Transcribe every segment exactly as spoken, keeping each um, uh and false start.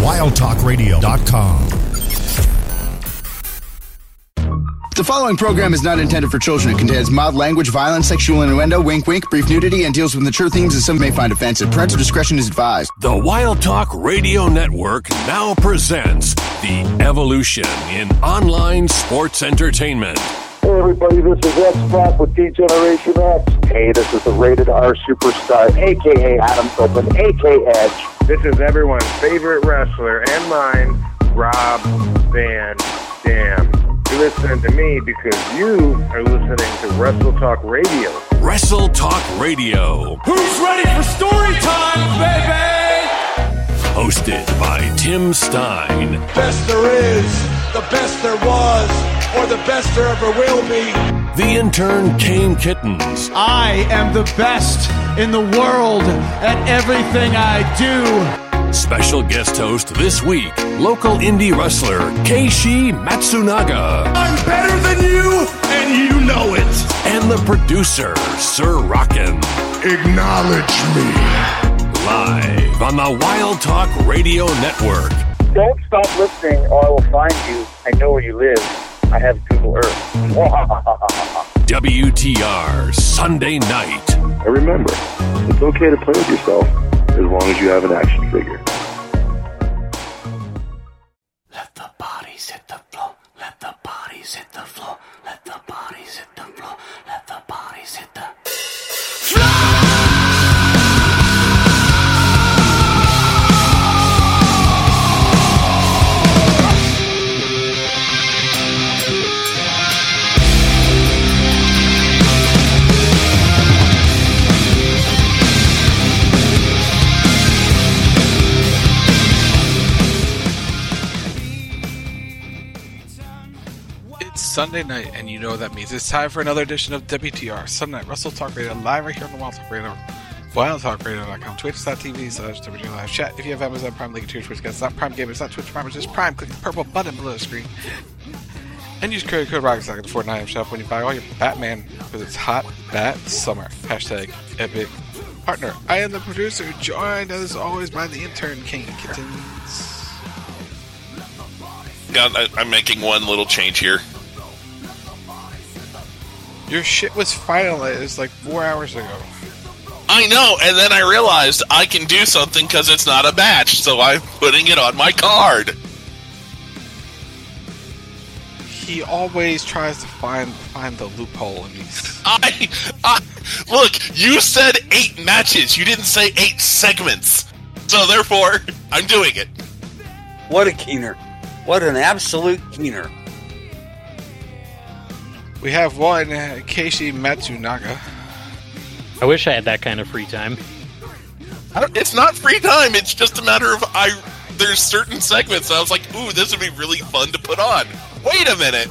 wild talk radio dot com. The following program is not intended for children. It contains mild language, violence, sexual innuendo, wink wink, brief nudity, and deals with mature themes that some may find offensive. Parental discretion is advised. The Wild Talk Radio Network now presents The Evolution in Online Sports Entertainment. Hey everybody, this is X-Pac with D-Generation X. Hey, this is the Rated R Superstar, a k a. Adam Copeland, a k a. Edge. This is everyone's favorite wrestler and mine, Rob Van Dam. You listen to me because you are listening to Wrestle Talk Radio. Wrestle Talk Radio. Who's ready for story time, baby? Hosted by Tim Stein. Best there is, the best there was, or the best there ever will be. The intern Kane Kittens. I am the best in the world at everything I do. Special guest host this week, local indie wrestler Keishi Matsunaga. I'm better than you, and you know it. And the producer, Sir Rockin'. Acknowledge me. Live on the Wild Talk Radio Network. Don't stop listening or I will find you. I know where you live. I have Google Earth. W T R Sunday night. And remember, it's okay to play with yourself as long as you have an action figure. Let the bodies hit the floor. Let the bodies hit the floor. Let the bodies hit the floor. Let the bodies hit the floor. Sunday night, and you know what that means. It's time for another edition of W T R Sunday Night Wrestle Talk Radio, live right here on the Wild Talk Radio, wild talk radio dot com, twitch dot t v slash W T R live chat. If you have Amazon Prime, link to your Twitch. It's not Prime Game, it's not Twitch Prime, it's just Prime. Click the purple button below the screen and use code code ROCKSTARK at the Fortnite item shop when you buy all your Batman, because it's hot Bat Summer. Hashtag epic partner. I am the producer, joined as always by the intern King Kittens. God, I, I'm making one little change here. Your shit was finalized like four hours ago. I know, and then I realized I can do something because it's not a batch, so I'm putting it on my card. He always tries to find find the loophole in these. I, I look, you said eight matches. You didn't say eight segments. So therefore, I'm doing it. What a keener. What an absolute keener. We have one, uh, Keishi Matsunaga. I wish I had that kind of free time. I don't, it's not free time. It's just a matter of I. There's certain segments I was like, ooh, this would be really fun to put on. Wait a minute.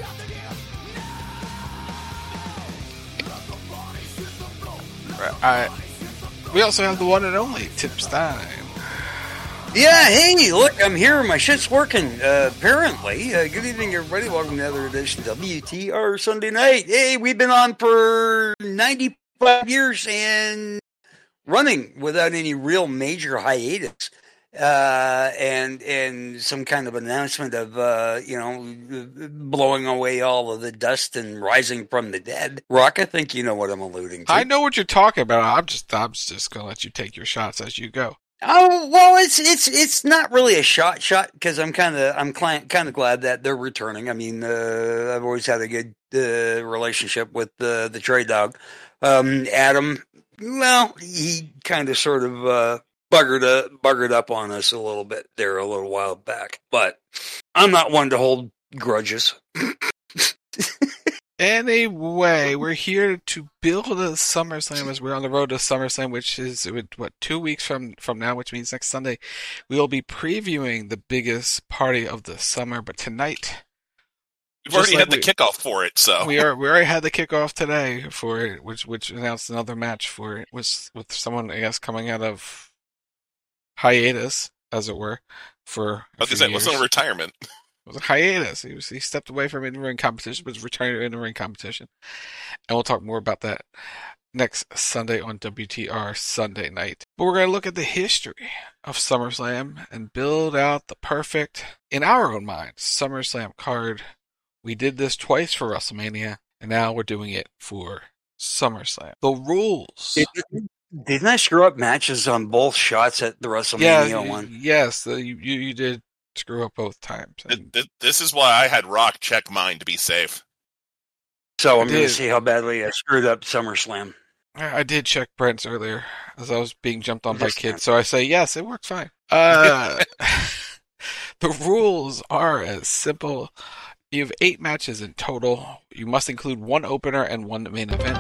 Right, we also have the one and only Tim Stein. Yeah, hey, look, I'm here. My shit's working, uh, apparently. Uh, good evening, everybody. Welcome to another edition of W T R Sunday Night. Hey, we've been on for ninety-five years and running without any real major hiatus. Uh, and and some kind of announcement of, uh, you know, blowing away all of the dust and rising from the dead. Rock, I think you know what I'm alluding to. I know what you're talking about. I'm just, I'm just going to let you take your shots as you go. Oh well, it's it's it's not really a shot shot because I'm kind of I'm kind of glad that they're returning. I mean, uh, I've always had a good uh, relationship with uh, the Trade Dog, um, Adam. Well, he kind of sort of uh, buggered uh, buggered up on us a little bit there a little while back, but I'm not one to hold grudges. Anyway, we're here to build a SummerSlam as we're on the road to SummerSlam, which is, what, two weeks from, from now, which means next Sunday, we will be previewing the biggest party of the summer. But tonight... We've already like had the we, kickoff for it, so... We are we already had the kickoff today for it, which, which announced another match for it, was with someone, I guess, coming out of hiatus, as it were, for I was going to say, it wasn't a retirement. It was a hiatus. He was he stepped away from in-ring competition, but was returning to in-ring competition. And we'll talk more about that next Sunday on W T R Sunday night. But we're going to look at the history of SummerSlam and build out the perfect, in our own minds, SummerSlam card. We did this twice for WrestleMania, and now we're doing it for SummerSlam. The rules. Did, didn't I screw up matches on both shots at the WrestleMania yeah, one? Yes, the, you, you did screw up both times. And This, this is why I had Rock check mine to be safe. So I'm I going to did. see how badly I screwed up SummerSlam. I did check Brent's earlier as I was being jumped on by This kids, time. so I say yes, it worked fine. Uh, the rules are as simple. You have eight matches in total. You must include one opener and one main event.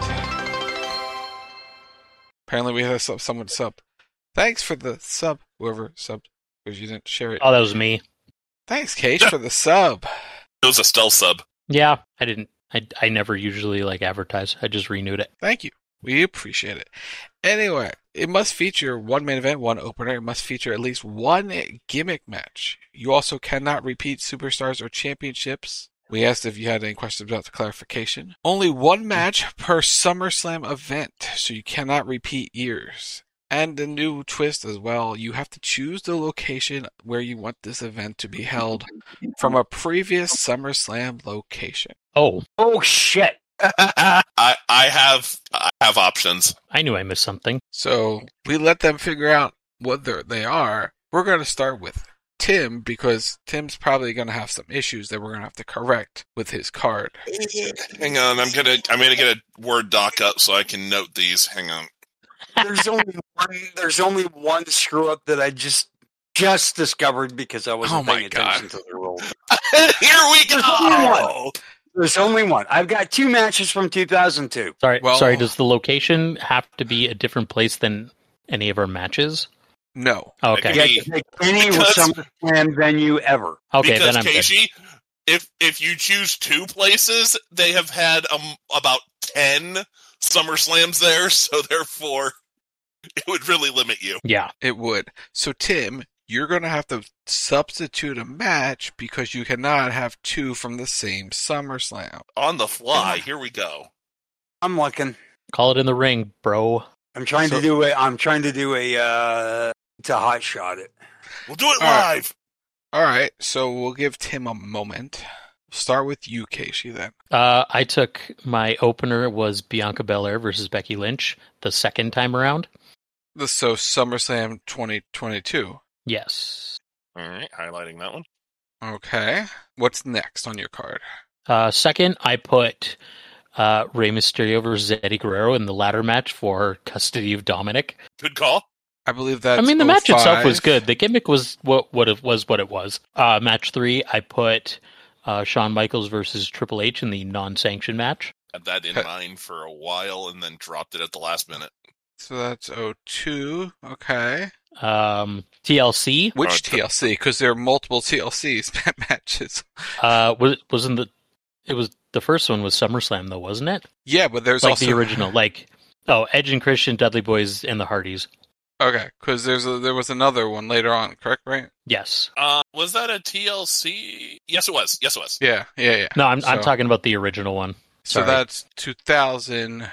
Apparently, we have some, someone sub. Thanks for the sub, whoever subbed, because you didn't share it. Oh, that was me. Thanks, Cage, for the sub. It was a stealth sub. Yeah, I didn't. I, I never usually like advertise. I just renewed it. Thank you. We appreciate it. Anyway, it must feature one main event, one opener. It must feature at least one gimmick match. You also cannot repeat superstars or championships. We asked if you had any questions about the clarification. Only one match per SummerSlam event, so you cannot repeat years. And a new twist as well, you have to choose the location where you want this event to be held from a previous SummerSlam location. Oh. Oh, shit. I I have I have options. I knew I missed something. So we let them figure out what they are. We're going to start with Tim because Tim's probably going to have some issues that we're going to have to correct with his card. Hang on, I'm gonna I'm gonna get a Word doc up so I can note these. Hang on. There's only one. There's only one screw up that I just just discovered because I wasn't Oh my paying God. attention to the rules. Here we There's only go. one. There's only one. I've got two matches from two thousand two. Sorry, Well- sorry. Does the location have to be a different place than any of our matches? No. Oh, okay. Yeah. You get to pick any Because- SummerSlam venue ever. Okay, because then I'm good. Casey, if if you choose two places, they have had um, about ten SummerSlams there, so therefore it would really limit you. Yeah. It would. So, Tim, you're going to have to substitute a match because you cannot have two from the same SummerSlam. On the fly, here we go. I'm looking. Call it in the ring, bro. I'm trying So- to do a. I'm trying to do a. Uh, to hot shot it. We'll do it All right. live. All right, so we'll give Tim a moment. We'll start with you, Casey, then. Uh, I took my opener was Bianca Belair versus Becky Lynch the second time around. The So SummerSlam twenty twenty-two. Yes. All right, highlighting that one. Okay. What's next on your card? Uh, second, I put uh, Rey Mysterio versus Eddie Guerrero in the ladder match for custody of Dominic. Good call. I believe that's I mean, the match itself was oh five. good. The gimmick was what what it was what it was. Uh, match three, I put uh, Shawn Michaels versus Triple H in the non-sanctioned match. Had that in Okay. mind for a while and then dropped it at the last minute. So that's oh two. Okay. Um, T L C Which Uh, T L C? Because there are multiple T L Cs matches. uh, was wasn't the it was the first one was SummerSlam though, wasn't it? Yeah, but there's Like also the original, like oh Edge and Christian, Dudley Boys, and the Hardys. Okay, because there's a, there was another one later on, correct? Right? Yes. Uh, was that a T L C? Yes, it was. Yes, it was. Yeah, yeah, yeah. No, I'm I'm So- talking about the original one. So Sorry. that's two thousand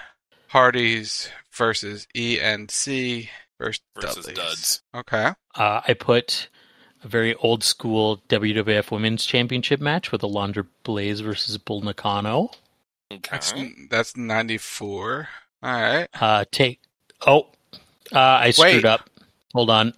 Hardys versus E N C versus, Versus Dudleys. Duds. Okay. Uh, I put a very old school W W F Women's Championship match with Alundra Blaze versus Bull Nakano. That's Okay. that's ninety-four. All right. Uh, take oh, uh, I screwed Wait. up. Hold on.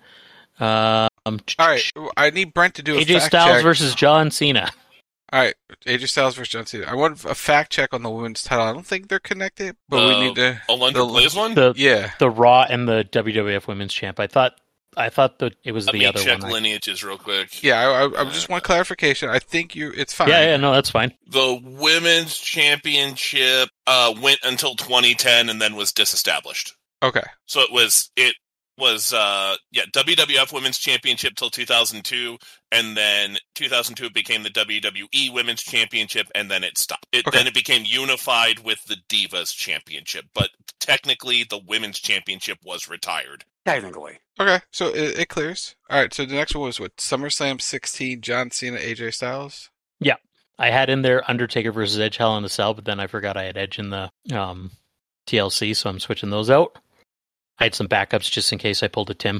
Um, All right. I need Brent to do a A J fact Styles check. versus John Cena. All right. A J Styles versus John Cena. I want a fact check on the women's title. I don't think they're connected, but Uh, we need to. Alundra the- Blaze one? The Yeah. the Raw and the W W F Women's Champ. I thought I thought that it was Let the me other check one. I- lineages real quick. Yeah. I, I, I just want clarification. I think you. It's fine. yeah, yeah, no, that's fine. The women's championship uh, went until twenty ten and then was disestablished. Okay. So it was it was uh, yeah W W F Women's Championship till two thousand two, and then two thousand two it became the W W E Women's Championship, and then it stopped. It, Okay. Then it became unified with the Divas Championship, but technically the Women's Championship was retired. Technically. Okay. So it, it clears. All right. So the next one was what? SummerSlam sixteen. John Cena, A J Styles. Yeah, I had in there Undertaker versus Edge Hell in a Cell, but then I forgot I had Edge in the um T L C, so I'm switching those out. I had some backups just in case I pulled a Tim.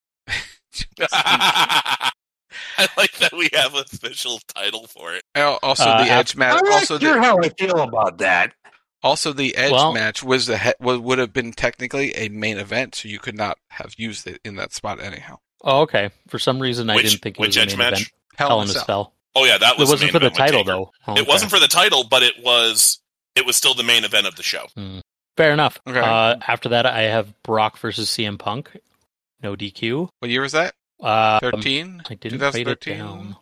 I like that we have a special title for it. Also, Uh, the Edge match. I'm not Also, sure the, how I feel about that. also the Edge Well- match was the he- was, would have been technically a main event, so you could not have used it in that spot anyhow. Oh, okay. For some reason, I Which- didn't think it which was a Edge main match? event. Hell, Hell in in a a Cell. Cell. Oh yeah, that was It wasn't the for main the event with title, Taker. though. Oh, It okay. wasn't for the title, but it was it was still the main event of the show. Hmm. Fair enough. Okay. Uh, after that, I have Brock versus C M Punk. No D Q. What year was that? Uh, Thirteen. I didn't write it down.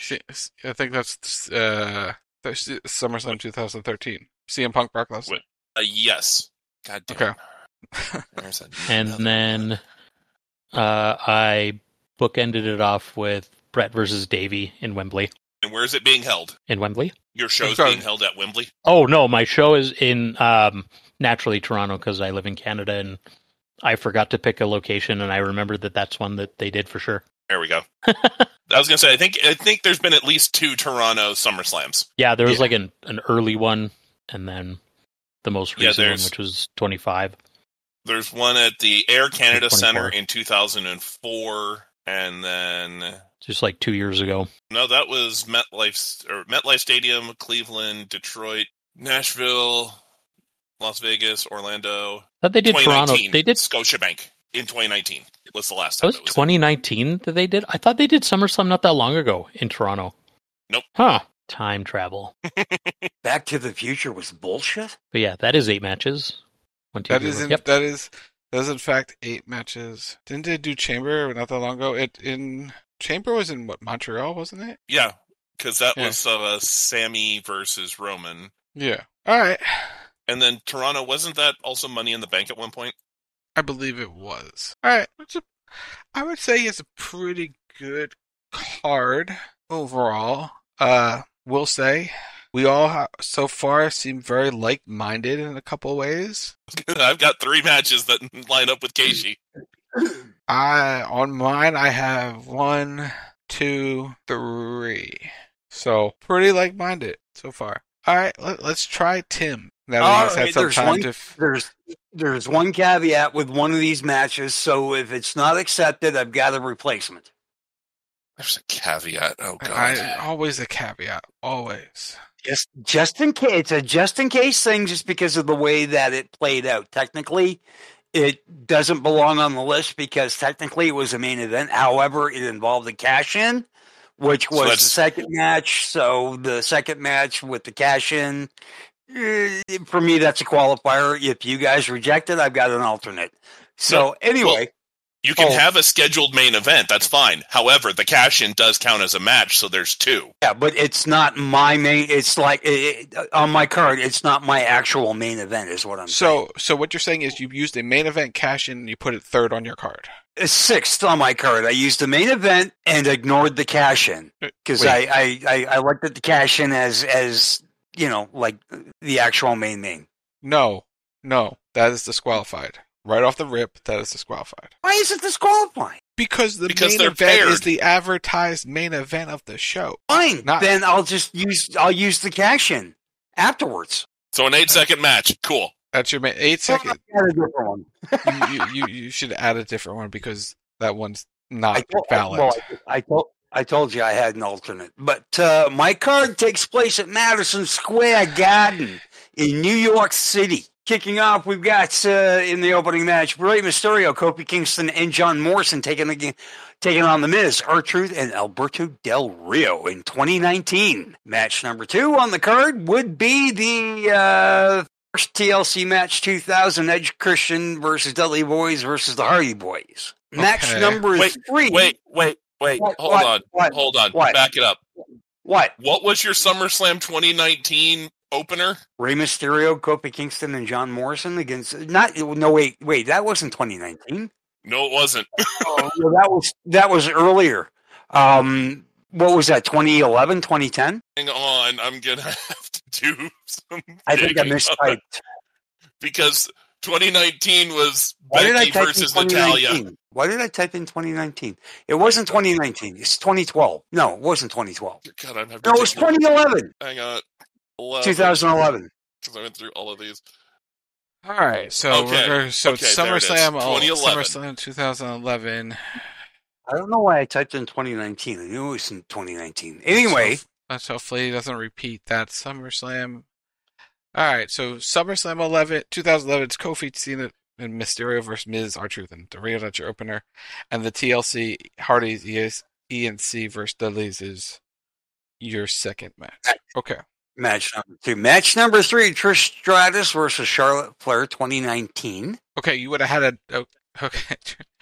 I think that's uh, that's SummerSlam twenty thirteen. C M Punk, Brock Lesnar. Wait. Uh, yes. God damn. Okay. it. There's And another then one. uh, I bookended it off with Brett versus Davey in Wembley. And where is it being held? In Wembley? Your show's Okay. being held at Wembley. Oh, no, my show is in, um, naturally, Toronto, because I live in Canada, and I forgot to pick a location, and I remembered that that's one that they did for sure. There we go. I was gonna say I think I think there's been at least two Toronto SummerSlams. Yeah, there was Yeah. like an, an early one, and then the most Yeah, recent one, there's- which was twenty-five. There's one at the Air Canada twenty-four. Center in two thousand four, and then Just like two years ago. no, that was MetLife or MetLife Stadium, Cleveland, Detroit, Nashville, Las Vegas, Orlando. Thought they did Toronto. twenty nineteen, They did. Scotiabank in twenty nineteen was the last That time. was it was twenty nineteen that they did? I thought they did SummerSlam not that long ago in Toronto. Nope. Huh. Time travel. Back to the Future was bullshit. But yeah, that is eight matches. One, two, That three, is four. in, Yep. that is that is in fact eight matches. Didn't they do Chamber not that long ago? It in Chamber was in what, Montreal, wasn't it? Yeah, because that Yeah. was uh, Sammy versus Roman. Yeah. All right. And then Toronto, wasn't that also Money in the Bank at one point? I believe it was. All right. It's a, I would say it's a pretty good card overall. Uh, we'll say we all ha- so far seem very like-minded in a couple ways. I've got three matches that line up with Keishi. I on mine I have one, two, three. So pretty like-minded so far. All right, let, let's try Tim. Now that All he's had right, some there's time one, to. F- there's there's one caveat with one of these matches. So if it's not accepted, I've got a replacement. There's a caveat. Oh god. I, always a caveat. Always. Just just in case, it's a just in case thing. Just because of the way that it played out. Technically, it doesn't belong on the list because technically it was a main event. However, it involved a cash in, which So was the that's- second match. So the second match with the cash in, eh, for me, that's a qualifier. If you guys reject it, I've got an alternate. So No, anyway. well, you can Oh. have a scheduled main event. That's fine. However, the cash-in does count as a match, so there's two. Yeah, but it's not my main. It's like it, it- on my card. It's not my actual main event. Is what I'm saying. So, so what you're saying is you used a main event cash in and you put it third on your card. It's sixth on my card. I used the main event and ignored the cash in because I, Wait. I, I, I looked at the cash in as as you know like the actual main main. No, no, that is disqualified. Right off the rip, that is disqualified. Why is it disqualifying? Because the Because main they're event paired. is the advertised main event of the show. Fine, Not- then I'll just use I'll use the cash in afterwards. So an eight-second match. Cool. That's your main eight second. Add a different one. you, you, you, you should add a different one because that one's not I told, valid. well, I, I told I told you I had an alternate, but uh, my card takes place at Madison Square Garden in New York City. Kicking off, we've got uh, in the opening match Rey Mysterio, Kofi Kingston, and John Morrison taking the, taking on The Miz, R-Truth, and Alberto Del Rio in twenty nineteen. Match number two on the card would be the uh, first T L C match two thousand, Edge Christian versus Dudley Boys versus the Hardy Boys. Match Okay. number Wait, three. Wait, wait, wait. What, Hold what, on. what, Hold on. what? Back it up. What? What was your SummerSlam twenty nineteen opener? Rey Mysterio, Kofi Kingston, and John Morrison against not no wait wait that wasn't twenty nineteen. No, it wasn't. Oh, well, that was that was earlier. Um, what was that? twenty eleven, twenty ten? Hang on. I'm going to have to do some I think I digging mistyped. because twenty nineteen was Why did I Becky type in versus twenty Natalia. nineteen? Why did I type in twenty nineteen? It wasn't twenty nineteen. It's twenty twelve. No, it wasn't twenty twelve. God, I'm having to No, it was take your- twenty eleven. Hang on. eleven. twenty eleven. Because I went through all of these. All right, so Okay. we're gonna, so Okay, it's there it is. SummerSlam, oh, twenty eleven. SummerSlam twenty eleven. I don't know why I typed in twenty nineteen. I knew it was in twenty nineteen. Anyway. So, let's hopefully he doesn't repeat that. SummerSlam. All right, so SummerSlam eleven, twenty eleven, it's Kofi, Cena, and Mysterio versus Miz, R-Truth, and the Rio, that's your opener. And the T L C, Hardy's, E N C versus Dudley's is your second match. Okay. Match number two. Match number three, Trish Stratus versus Charlotte Flair, twenty nineteen. Okay, you would have had a... Oh, okay.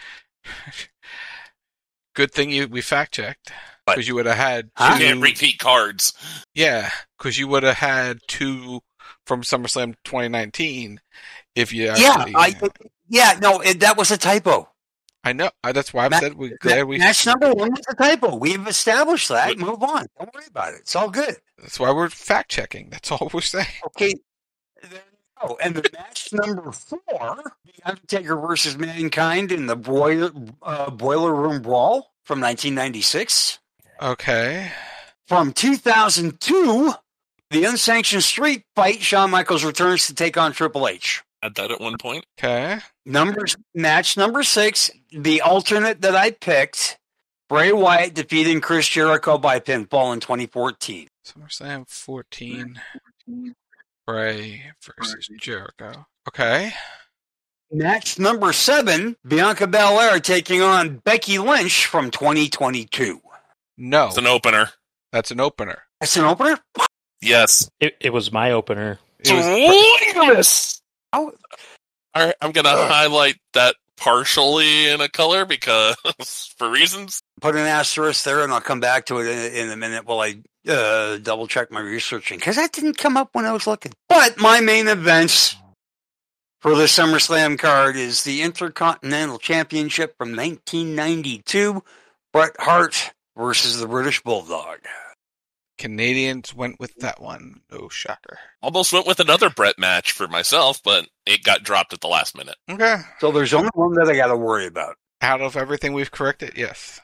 Good thing you we fact-checked. Because you would have had two... You can't repeat cards. Yeah, because you would have had two from SummerSlam twenty nineteen if you actually... Yeah, I, yeah no, it, that was a typo. I know. That's why I Ma- said we're glad we... Match number one was a typo. We've established that. Move on. Don't worry about it. It's all good. That's why we're fact-checking. That's all we're saying. Okay. Oh, and the match number four, The Undertaker versus Mankind in the Boiler, uh, Boiler Room Brawl from nineteen ninety-six. Okay. From two thousand two, the Unsanctioned Street Fight, Shawn Michaels returns to take on Triple H. Had that at one point. Okay. Numbers match number six, the alternate that I picked, Bray Wyatt defeating Chris Jericho by pinfall in twenty fourteen. SummerSlam fourteen, Bray versus Jericho. Okay. Match number seven, Bianca Belair taking on Becky Lynch from twenty twenty-two. No. It's an opener. That's an opener. That's an opener? Yes. It, it was my opener. It was Yes. All right, I'm going to highlight that partially in a color because for reasons. Put an asterisk there, and I'll come back to it in, in a minute while I uh, double check my researching, because that didn't come up when I was looking. But my main events for the SummerSlam card is the Intercontinental Championship from nineteen ninety-two, Bret Hart versus the British Bulldog. Canadians went with that one. No shocker. Almost went with another Brett match for myself, but it got dropped at the last minute. Okay. So there's only one that I got to worry about. Out of everything we've corrected, yes.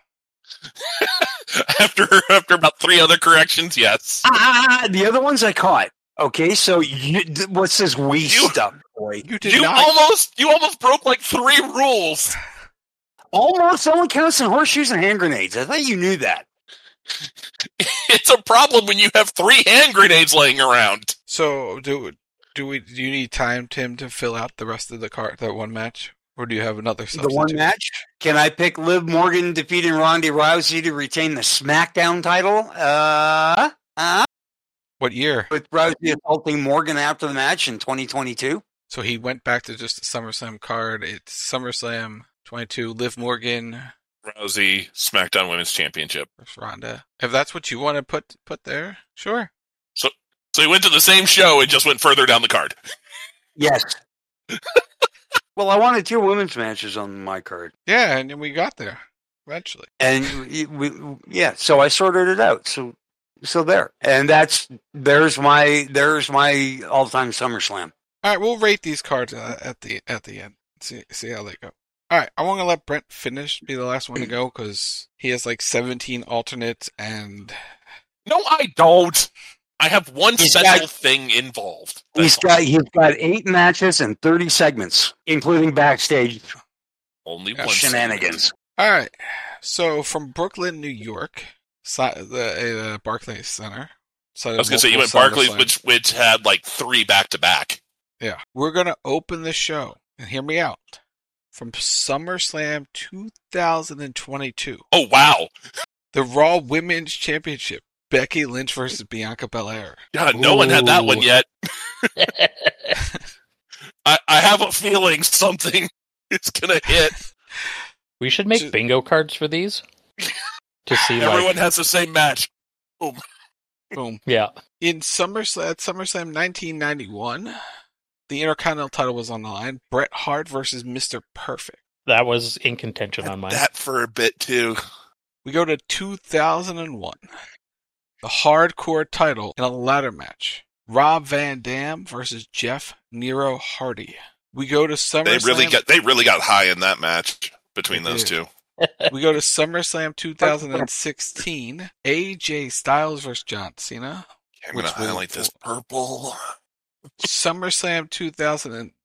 after after about three other corrections, yes. Ah, the other ones I caught. Okay, so you, what's this we You- stuff, boy? You did You not. almost you almost broke like three rules. Almost only counts in horseshoes and hand grenades. I thought you knew that. It's a problem when you have three hand grenades laying around. So do do we? Do you need time, Tim, to fill out the rest of the card, that one match, or do you have another substitute? The one match? Can I pick Liv Morgan defeating Ronda Rousey to retain the SmackDown title? Uh, uh, What year? with Rousey assaulting Morgan after the match in twenty twenty-two. So he went back to just the SummerSlam card. It's SummerSlam twenty-two. Liv Morgan Rousey SmackDown Women's Championship. versus Ronda. If that's what you want to put put there, sure. So so he went to the same show and just went further down the card. Yes. Well, I wanted two women's matches on my card. Yeah, and we got there eventually. And we, we, yeah, so I sorted it out. So, so there, and that's there's my there's my all-time SummerSlam. All right, we'll rate these cards uh, at the at the end. See see how they go. All right, I want to let Brent finish, be the last one to go, because he has like seventeen alternates, and No, I don't. I have one He's special got- thing involved. He's That's all. got he's got eight matches and thirty segments, including backstage Only one shenanigans. all right. So from Brooklyn, New York, si- the uh, Barclays Center. I was going to say you went Barclays, which which had like three back to back. Yeah, we're gonna open the show, and hear me out. From SummerSlam two thousand twenty-two, Oh wow! the Raw Women's Championship, Becky Lynch versus Bianca Belair. God, no one had that one Ooh. yet. I, I have a feeling something is going to hit. We should make Just- bingo cards for these to see Everyone like has the same match. Boom. Boom. yeah. In SummerSlam, at SummerSlam nineteen ninety-one, the Intercontinental title was on the line. Bret Hart versus Mister Perfect. That was in contention on mine. That for a bit too. We go to two thousand one. The hardcore title in a ladder match. Rob Van Dam versus Jeff Nero Hardy. We go to SummerSlam. They really got they really got high in that match between They those did. two. We go to SummerSlam two thousand sixteen. A J Styles versus John Cena. I'm going to Which will- highlight this purple. SummerSlam two thousand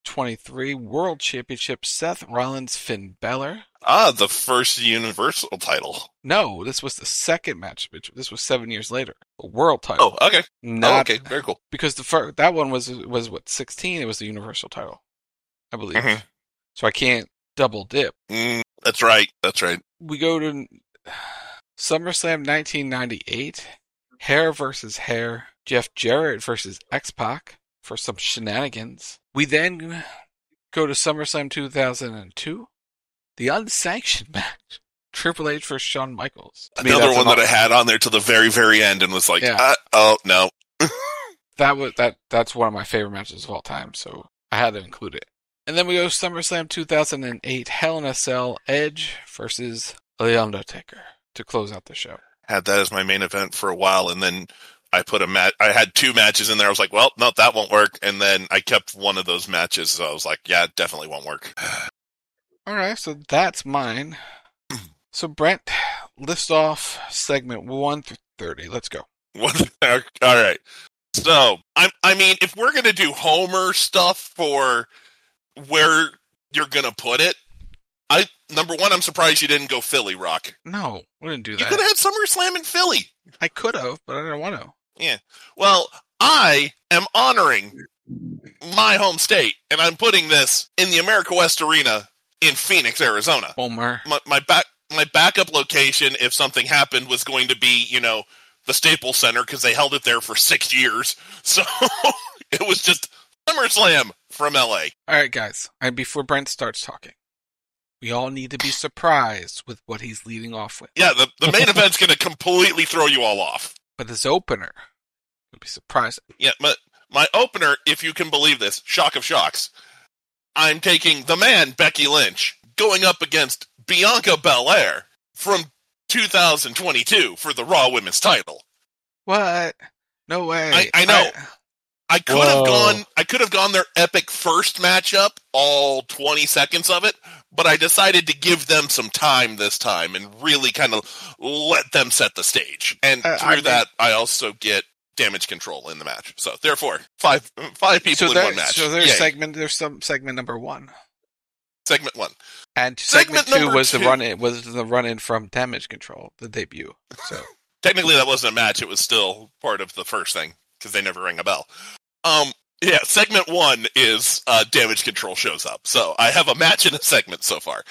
twenty-three World Championship, Seth Rollins, Finn Balor. Ah, the first Universal title. No, this was the second match. This was seven years later. The world title. Oh, okay. Not, oh, okay. Very cool. Because the first, that one was, was what, sixteen? It was the Universal title, I believe. Mm-hmm. So I can't double dip. Mm, that's right. That's right. We go to SummerSlam nineteen ninety-eight. Hair versus Hair. Jeff Jarrett versus X-Pac for some shenanigans. We then go to SummerSlam two thousand two. The unsanctioned match. Triple H versus Shawn Michaels. Another one that I had on there to the very, very end and was like, yeah. uh, oh, no. that was that. That's one of my favorite matches of all time, so I had to include it. And then we go to SummerSlam two thousand eight. Hell in a Cell. Edge versus The Undertaker to close out the show. Had that as my main event for a while, and then I put a mat. I had two matches in there. I was like, well, no, that won't work. And then I kept one of those matches, so I was like, yeah, it definitely won't work. All right, so that's mine. So Brent, list off segment one through thirty. Let's go. All right. So I, I mean, if we're gonna do Homer stuff for where you're gonna put it, I number one, I'm surprised you didn't go Philly Rock. No, we didn't do that. You could have had SummerSlam in Philly. I could have, but I didn't want to. Yeah. Well, I am honoring my home state, and I'm putting this in the America West Arena in Phoenix, Arizona. Homer. My, my back, my backup location, if something happened, was going to be, you know, the Staples Center because they held it there for six years. So it was just SummerSlam from L A. All right, guys. And before Brent starts talking, we all need to be surprised with what he's leading off with. Yeah, the, the main event's going to completely throw you all off. But his opener will be surprising. Yeah, but my opener, if you can believe this, shock of shocks, I'm taking the man, Becky Lynch, going up against Bianca Belair from two thousand twenty-two for the Raw Women's title. What? No way. I, I know. I, I could Whoa. have gone I could have gone their epic first matchup, all twenty seconds of it, but I decided to give them some time this time and really kind of let them set the stage. And uh, through I mean, that, I also get Damage Control in the match. So therefore, five five people so in there, one match. So there's Yay. segment. There's some segment number one. Segment one. And segment, Segment two was two. the run in was the run in from Damage Control, the debut. So Technically, that wasn't a match. It was still part of the first thing because they never rang a bell. Um, yeah, segment one is uh, Damage Control shows up. So I have a match and a segment so far.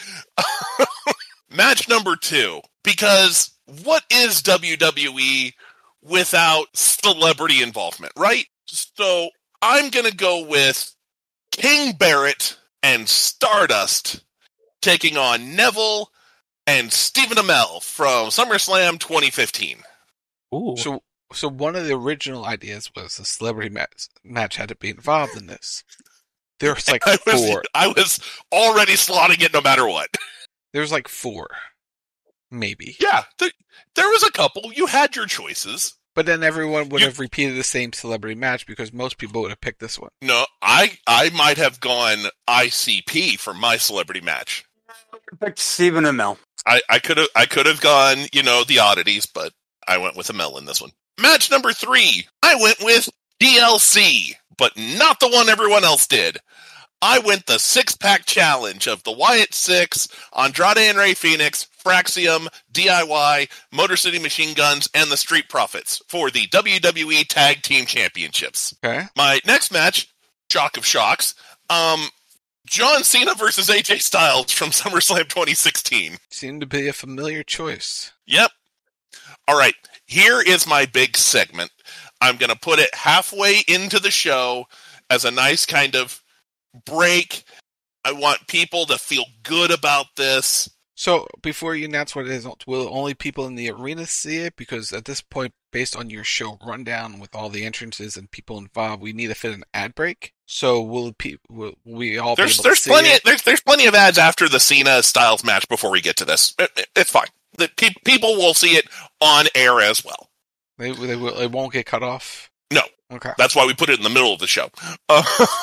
Match number two, because what is W W E without celebrity involvement, right? So I'm going to go with King Barrett and Stardust taking on Neville and Stephen Amell from SummerSlam twenty fifteen. Ooh. So, so one of the original ideas was a celebrity match, match had to be involved in this. There's like I was, four. I was already slotting it no matter what. There's like four, maybe. Yeah, there, there was a couple. You had your choices. But then everyone would You- have repeated the same celebrity match because most people would have picked this one. No, I I might have gone I C P for my celebrity match. Picked Stephen Amell. I, I could have I could have gone, you know, the oddities, but I went with Amell in this one. Match number three, I went with D L C, but not the one everyone else did. I went the six-pack challenge of the Wyatt Six, Andrade and Rey Fenix, Fraxium, D I Y, Motor City Machine Guns, and the Street Profits for the W W E Tag Team Championships. Okay. My next match, shock of shocks, um, John Cena versus A J Styles from SummerSlam twenty sixteen. Seemed to be a familiar choice. Yep. All right, here is my big segment. I'm going to put it halfway into the show as a nice kind of break. I want people to feel good about this. So, before you announce what it is, will only people in the arena see it? Because at this point, based on your show rundown with all the entrances and people involved, we need to fit an ad break. So, will, pe- will we all There's be able there's to see plenty it? of, there's there's plenty of ads after the Cena Styles match before we get to this. It, it, it's fine. The pe- people will see it on air as well. They, they, will, it won't get cut off? No. Okay. That's why we put it in the middle of the show. Uh,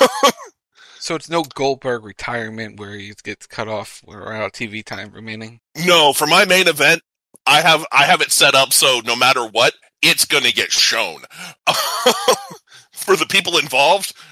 So, it's no Goldberg retirement where he gets cut off or out of T V time remaining? no, for my main event, I have I have it set up so no matter what, it's going to get shown. For the people involved,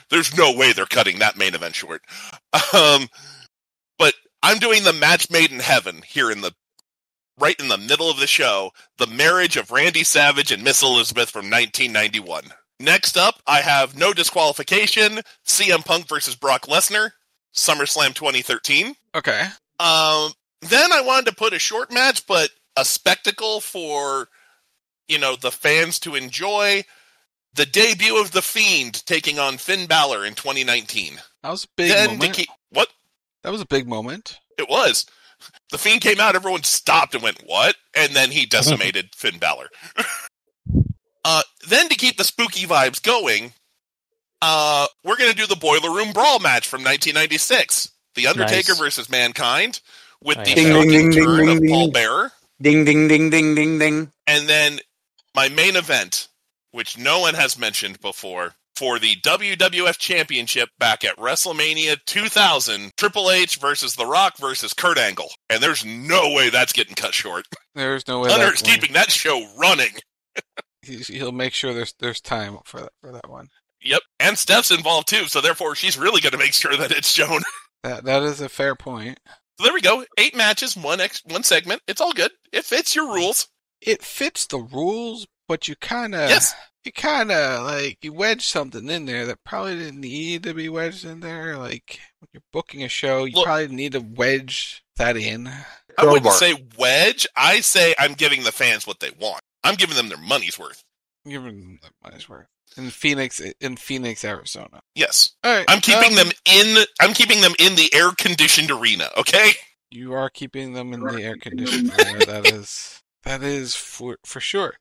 There's no way they're cutting that main event short. Um, but I'm doing the match made in heaven here in the right in the middle of the show, the marriage of Randy Savage and Miss Elizabeth from nineteen ninety-one. Next up, I have no disqualification, C M Punk versus Brock Lesnar, SummerSlam twenty thirteen. Okay. Um, then I wanted to put a short match, but a spectacle for, you know, the fans to enjoy. The debut of The Fiend taking on Finn Balor in twenty nineteen. That was a big then moment. To keep, what? That was a big moment. It was. The Fiend came out, everyone stopped and went, what? And then he decimated Finn Balor. uh, then to keep the spooky vibes going, uh, we're going to do the Boiler Room Brawl match from nineteen ninety-six. The Undertaker Nice. versus Mankind with Nice. the Ding, shocking ding, ding, turn ding, of ding. Paul Bearer. Ding, ding, ding, ding, ding, ding. And then my main event, which no one has mentioned before, for the W W F Championship back at WrestleMania two thousand, Triple H versus The Rock versus Kurt Angle. And there's no way that's getting cut short. There's no way. Hunter's that's keeping that show running. He's, he'll make sure there's there's time for that for that one. Yep, and Steph's involved too, so therefore she's really going to make sure that it's shown. That that is a fair point. So there we go. Eight matches, one ex- one segment. It's all good. It fits your rules. It fits the rules, but you kind of Yes. you kind of like you wedge something in there that probably didn't need to be wedged in there. Like when you're booking a show, you Look, probably need to wedge that in. I wouldn't say wedge. I say I'm giving the fans what they want. I'm giving them their money's worth. Giving them their money's worth in Phoenix, in Phoenix, Arizona. Yes, All right, I'm keeping um, them in. I'm keeping them in the air-conditioned arena. Okay. You are keeping them in the air conditioned area. That is that is for for sure.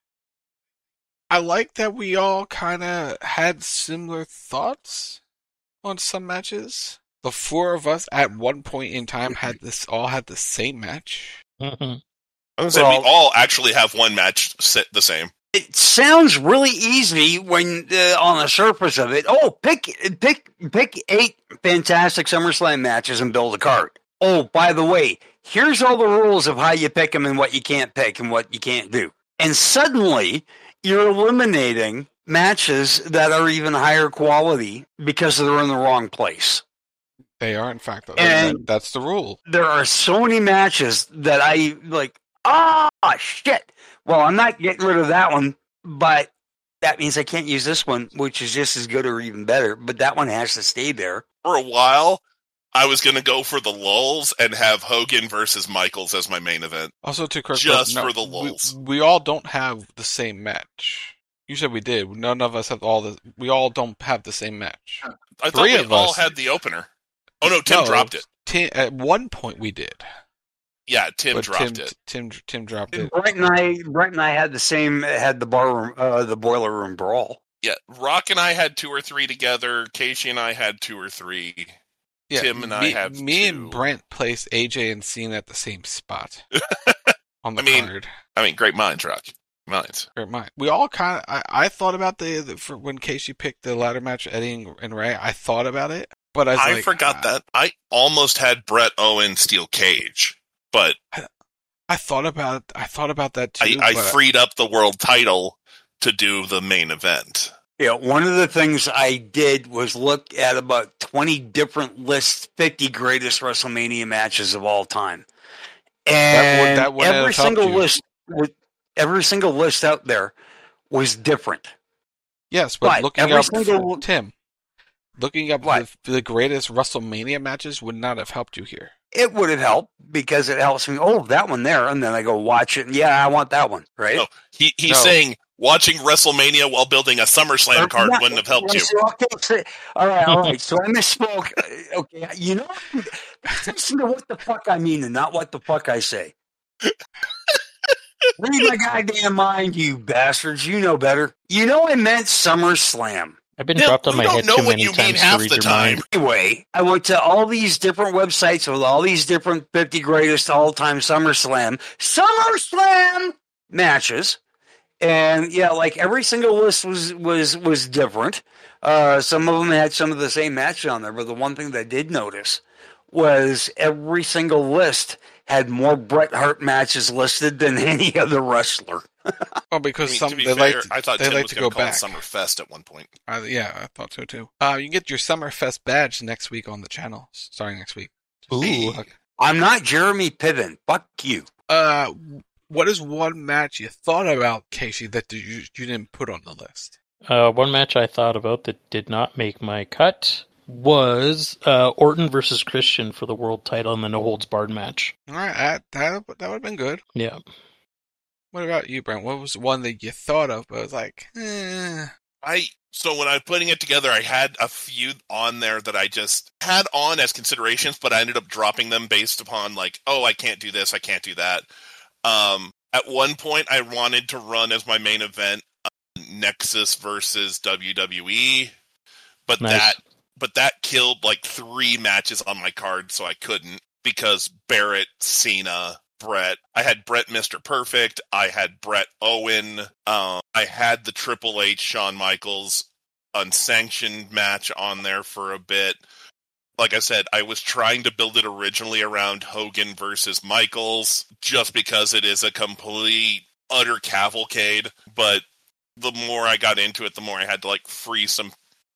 I like that we all kind of had similar thoughts on some matches. The four of us at one point in time had this all had the same match. Mm-hmm. I'm gonna say Well- we all actually have one match set the same. It sounds really easy when uh, on the surface of it. Oh, pick pick pick eight fantastic SummerSlam matches and build a card. Oh, by the way, here's all the rules of how you pick them and what you can't pick and what you can't do. And suddenly, you're eliminating matches that are even higher quality because they're in the wrong place. They are, in fact, that, And- that's the rule. There are so many matches that I like. Ah, shit. Well, I'm not getting rid of that one, but that means I can't use this one, which is just as good or even better. But that one has to stay there. For a while, I was gonna go for the lulls and have Hogan versus Michaels as my main event. Also, to correct, Just no, for the we- lulls. we all don't have the same match. You said we did. None of us have all the. We all don't have the same match. I thought Three we of all us- had the opener. Oh no, Tim No, dropped it. Tim, at one point we did. Yeah, Tim but dropped Tim, it. Tim, Tim dropped it. Brett and I, Brett and I had the same, had the bar room, uh, the boiler room brawl. Yeah, Rock and I had two or three together. Casey and I had two or three. Yeah, Tim and I me, have me two. and Brent placed A J and Cena at the same spot on the I mean, card. I mean, great minds, Rock. Minds. Great mind. We all kind of. I, I thought about the, the for when Casey picked the ladder match, Eddie and, and Ray. I thought about it, but I, was I like, forgot ah. that. I almost had Brett Owen Steel Cage, but I thought about. I thought about that too. I, I but freed up the world title to do the main event. Yeah, one of the things I did was look at about twenty different lists, fifty greatest WrestleMania matches of all time. That would- And that would have every helped single you. list, with every single list out there was different. Yes, but, But looking every up single- Tim, looking up What? the, the greatest WrestleMania matches would not have helped you here. It would have helped because it helps me. Oh, that one there, and then I go watch it. And yeah, I want that one, right? No, he, he's No. saying watching WrestleMania while building a SummerSlam Or- card yeah, wouldn't have helped you. so, okay, so- all right, all right. So I misspoke. Uh, Okay, you know, listen to what the fuck I mean and not what the fuck I say. Read my goddamn mind, you bastards. You know better. You know I meant SummerSlam. I've been Bill, dropped on we my don't head know too what many you mean times to half read the your time. mind. Anyway, I went to all these different websites with all these different fifty greatest all-time SummerSlam, SummerSlam matches. And yeah, like every single list was was was different. Uh, some of them had some of the same matches on there, but the one thing that I did notice was every single list had more Bret Hart matches listed than any other wrestler. Oh, because I mean, some to be they fair, like to, I thought they Tim like was to going go to call back. it Summerfest at one point. Uh, yeah, I thought so too. Uh, you can get your Summerfest badge next week on the channel, starting next week. Ooh. I'm not Jeremy Piven. Fuck you. Uh, what is one match you thought about, Casey, that you you didn't put on the list? Uh, one match I thought about that did not make my cut was uh, Orton versus Christian for the world title in the No Holds Barred match. All right, that that, that would have been good. Yeah. What about you, Brent? What was one that you thought of, but was like, eh. I so when I was putting it together, I had a few on there that I just had on as considerations, but I ended up dropping them based upon like, oh, I can't do this, I can't do that. Um, at one point, I wanted to run as my main event uh, Nexus versus W W E, but Nice. that but that killed like three matches on my card, so I couldn't because Barrett, Cena, Brett. I had Brett Mister Perfect. I had Brett Owen. Um, I had the Triple H Shawn Michaels unsanctioned match on there for a bit. Like I said, I was trying to build it originally around Hogan versus Michaels just because it is a complete, utter cavalcade. But the more I got into it, the more I had to like free some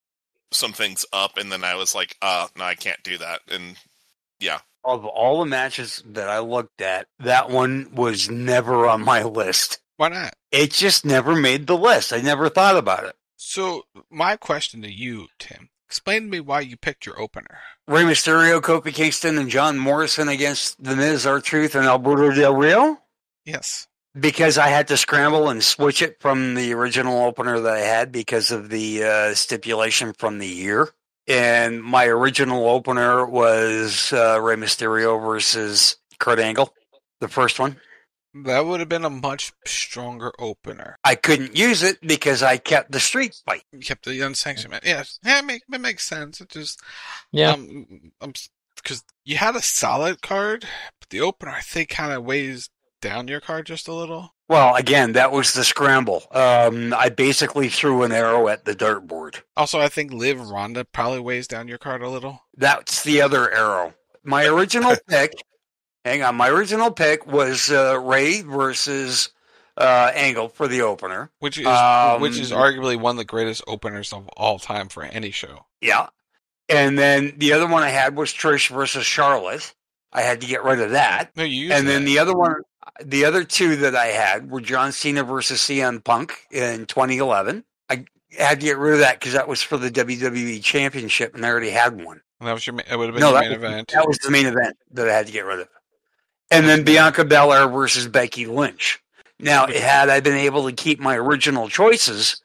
some things up, and then I was like, uh, no, I can't do that. And yeah. Of all the matches that I looked at, that one was never on my list. Why not? It just never made the list. I never thought about it. So, my question to you, Tim, explain to me why you picked your opener. Rey Mysterio, Kofi Kingston, and John Morrison against The Miz, R-Truth, and Alberto Del Rio? Yes. Because I had to scramble and switch it from the original opener that I had because of the uh, stipulation from the year. And my original opener was uh, Rey Mysterio versus Kurt Angle, the first one. That would have been a much stronger opener. I couldn't use it because I kept the street fight. You kept the unsanctioned match. Yes, yeah, it, make, it makes sense. It just, yeah, um, um, because you had a solid card, but the opener I think kind of weighs down your card just a little. Well, again, that was the scramble. Um, I basically threw an arrow at the dartboard. Also, I think Liv Ronda probably weighs down your card a little. That's the other arrow. My original pick, hang on, my original pick was uh, Ray versus uh, Angle for the opener. Which is um, which is arguably one of the greatest openers of all time for any show. Yeah. And then the other one I had was Trish versus Charlotte. I had to get rid of that. No, you used and then that. the other one, the other two that I had were John Cena versus C M Punk in twenty eleven. I had to get rid of that because that was for the W W E Championship, and I already had one. And that was your. It would have been No, your that main was, event. that was the main event that I had to get rid of. And then Bianca Belair versus Becky Lynch. Now, had I been able to keep my original choices,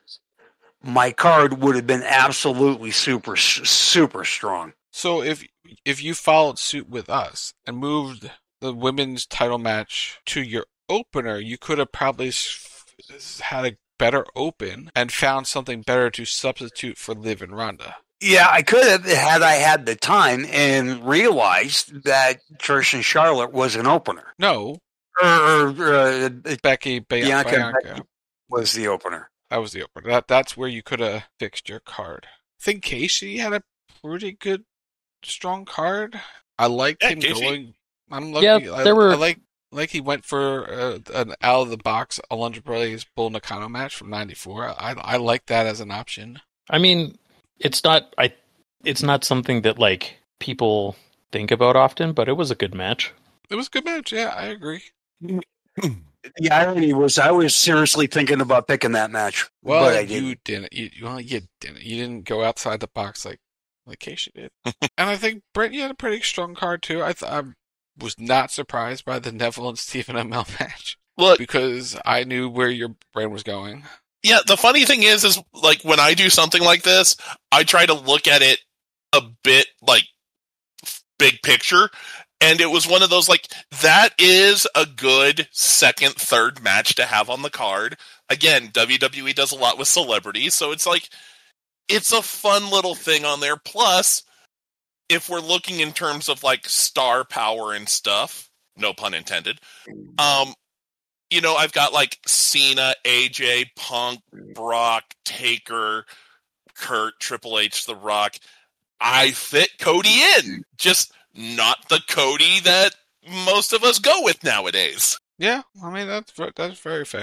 my card would have been absolutely super, super strong. So if if you followed suit with us and moved the women's title match to your opener, you could have probably had a better open and found something better to substitute for Liv and Ronda. Yeah, I could have had I had the time and realized that Trish and Charlotte was an opener. No. Or, or uh, Becky, Bianca, Bianca, Bianca was the opener. That was the opener. That That's where you could have fixed your card. I think Casey had a pretty good, strong card. I liked yeah, him Casey. going. I'm lucky. Yeah, there I, were... I like like he went for uh, an out of the box Alundra Blaze Bull Nakano match from ninety-four. I I like that as an option. I mean, it's not I. It's not something that like people think about often, but it was a good match. It was a good match. Yeah, I agree. The irony was I was seriously thinking about picking that match. Well, but I you didn't. didn't. You, well, you didn't. You didn't go outside the box like like Casey did. And I think Brent, you had a pretty strong card too. I th- I was not surprised by the Neville and Stephen Amell match. Look, because I knew where your brain was going. Yeah, the funny thing is, is like when I do something like this, I try to look at it a bit like big picture. And it was one of those, like, that is a good second, third match to have on the card. Again, W W E does a lot with celebrities, so it's like, it's a fun little thing on there. Plus, if we're looking in terms of, like, star power and stuff, no pun intended, um, you know, I've got, like, Cena, A J, Punk, Brock, Taker, Kurt, Triple H, The Rock. I fit Cody in. Just not the Cody that most of us go with nowadays. Yeah, I mean, that's that's very fair.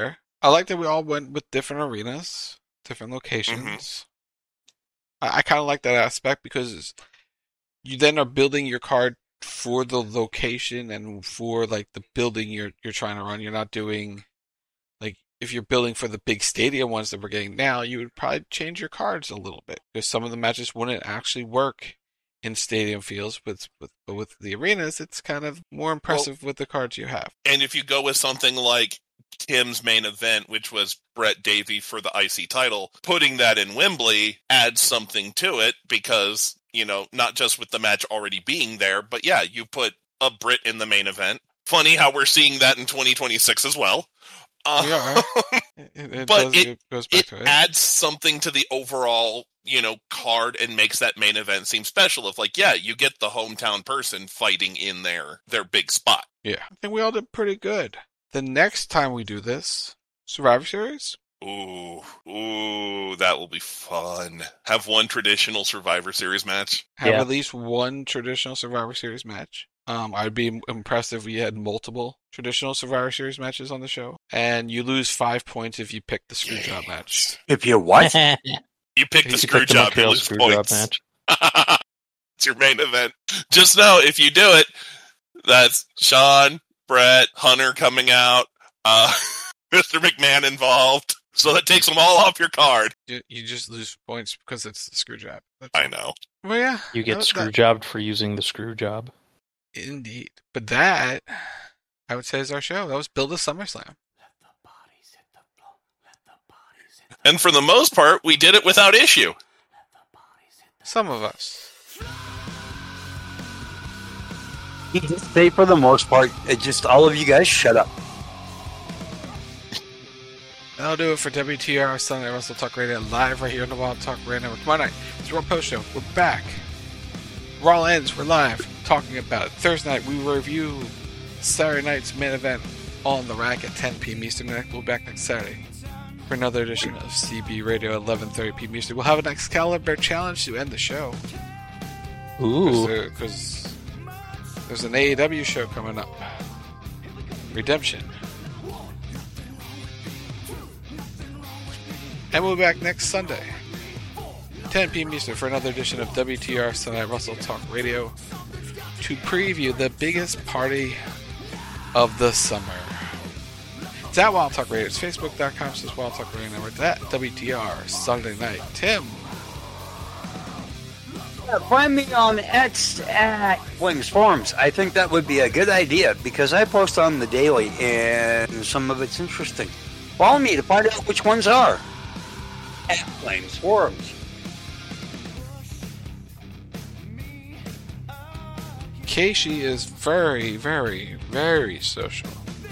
I like that we all went with different arenas, different locations. Mm-hmm. I, I kind of like that aspect because you then are building your card for the location and for like the building you're you're trying to run. You're not doing like if you're building for the big stadium ones that we're getting now, you would probably change your cards a little bit because some of the matches wouldn't actually work in stadium fields. With with but with the arenas, it's kind of more impressive well, with the cards you have. And if you go with something like Tim's main event, which was Brett Davey for the I C title, putting that in Wembley adds something to it because, you know, not just with the match already being there, but yeah, you put a Brit in the main event. Funny how we're seeing that in twenty twenty-six as well. Uh, yeah, it, it but does, it, it goes back it, to it adds something to the overall, you know, card and makes that main event seem special. Of like, yeah, you get the hometown person fighting in their their big spot. Yeah, I think we all did pretty good. The next time we do this, Survivor Series? Ooh, ooh, that will be fun. Have one traditional Survivor Series match. Have Yeah. at least one traditional Survivor Series match. Um, I'd be impressed if we had multiple traditional Survivor Series matches on the show. And you lose five points if you pick the Screwjob match. If you what? You pick the You screw pick the job, you Montreal lose screw points. job match. It's your main event. Just know, if you do it, that's Sean, Brett, Hunter coming out, uh, Mister McMahon involved. So that takes them all off your card. You, you just lose points because it's the Screwjob. That's I know. Well, yeah. You get that- screw that- jobbed for using the screw job. Indeed. But that, I would say, is our show. That was Build a SummerSlam. And for the most part, we did it without issue. Some of us. He did say for the most part, it just all of you guys shut up. That'll do it for W T R Sunday Wrestle Talk Radio live right here on the Wild Talk Radio Network. Tomorrow night, it's Raw Post Show. We're back. Raw ends. We're live talking about it. Thursday night, we will review Saturday night's main event on the rack at ten p.m. Eastern. We'll be back next Saturday for another edition of C B Radio, eleven thirty p.m. Eastern. We'll have an Excalibur challenge to end the show. Ooh. Because there's an A E W show coming up. Redemption. And we'll be back next Sunday, ten p.m. Eastern, for another edition of W T R Sunday Wrestle Talk Radio to preview the biggest party of the summer. It's at Wild Talk Radio. It's facebook.com slash Wild Talk Radio Network. It's at W T R Sunday Night. Tim. Yeah, find me on X at Flames Forums. I think that would be a good idea because I post on the daily and some of it's interesting. Follow me to find out which ones are. At Flames Forums. Keishi is very, very, very social.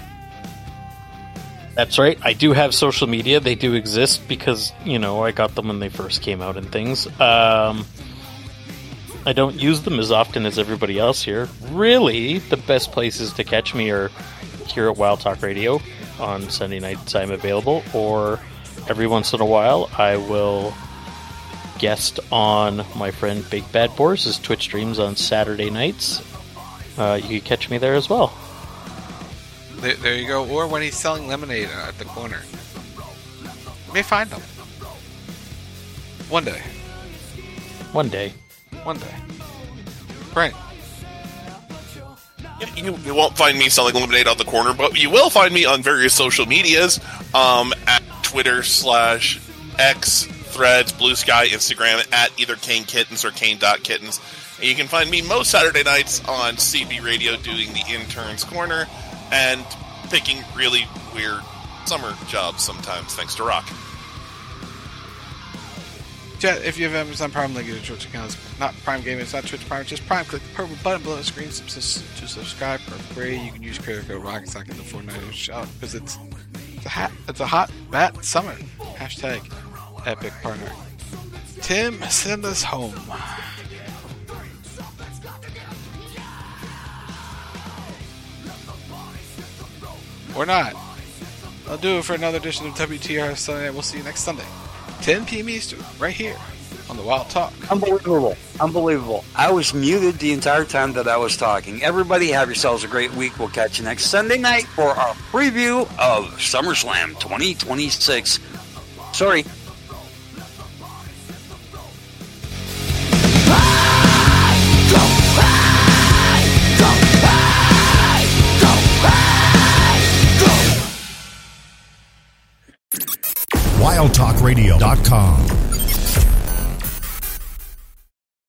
That's right. I do have social media. They do exist because, you know, I got them when they first came out and things. Um, I don't use them as often as everybody else here. Really, the best places to catch me are here at Wild Talk Radio on Sunday nights. I'm available, or every once in a while I will guest on my friend Big Bad Boris' Twitch streams on Saturday nights. Uh, you can catch me there as well. There, there you go. Or when he's selling lemonade at the corner. You may find him. One day. One day. One day. Right. You, you won't find me selling lemonade on the corner, but you will find me on various social medias, um, at Twitter slash X, Threads, Blue Sky, Instagram, at either Kane Kittens or Kane.Kittens. And you can find me most Saturday nights on C B Radio doing the Intern's Corner and picking really weird summer jobs sometimes, thanks to Rock. Yeah, if you have Amazon Prime, link in your Twitch account. It's not Prime Gaming, it's not Twitch Prime, it's just Prime. Click the purple button below the screen to subscribe for free. You can use credit code ROCK. It's not getting the four ninety shot because it's it's a hot it's a hot bat summer. Hashtag epic partner. Tim, send us home. Or not. I'll do it for another edition of W T R Sunday. We'll see you next Sunday, ten p.m. Eastern, right here on the Wild Talk. Unbelievable. Unbelievable. I was muted the entire time that I was talking. Everybody have yourselves a great week. We'll catch you next Sunday night for our preview of SummerSlam twenty twenty-six. Sorry. wild talk radio dot com